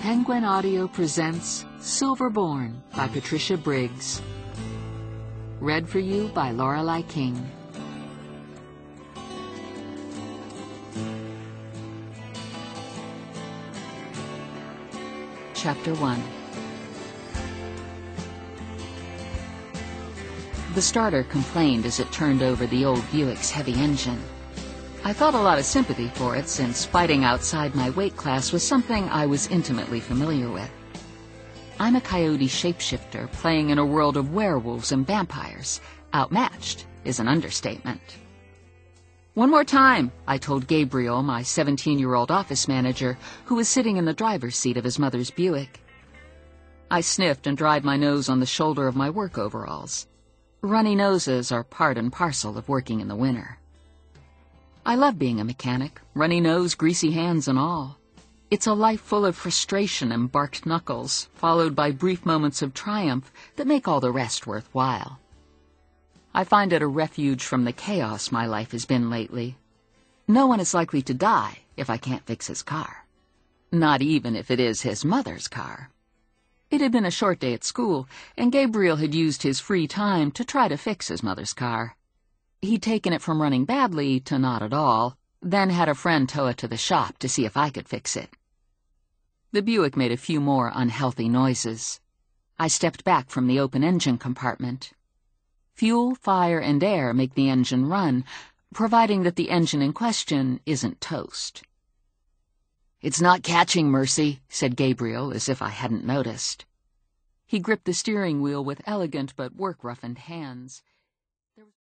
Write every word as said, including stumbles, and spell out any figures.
Penguin Audio presents Silverborn by Patricia Briggs. Read for you by Lorelei King. Chapter one. The starter complained as it turned over the old Buick's heavy engine. I felt a lot of sympathy for it, since fighting outside my weight class was something I was intimately familiar with. I'm a coyote shapeshifter playing in a world of werewolves and vampires. Outmatched is an understatement. "One more time," I told Gabriel, my seventeen-year-old office manager, who was sitting in the driver's seat of his mother's Buick. I sniffed and dried my nose on the shoulder of my work overalls. Runny noses are part and parcel of working in the winter. I love being a mechanic, runny nose, greasy hands and all. It's a life full of frustration and barked knuckles, followed by brief moments of triumph that make all the rest worthwhile. I find it a refuge from the chaos my life has been lately. No one is likely to die if I can't fix his car. Not even if it is his mother's car. It had been a short day at school, and Gabriel had used his free time to try to fix his mother's car. He'd taken it from running badly to not at all, then had a friend tow it to the shop to see if I could fix it. The Buick made a few more unhealthy noises. I stepped back from the open engine compartment. Fuel, fire, and air make the engine run, providing that the engine in question isn't toast. "It's not catching, Mercy," said Gabriel, as if I hadn't noticed. He gripped the steering wheel with elegant but work-roughened hands.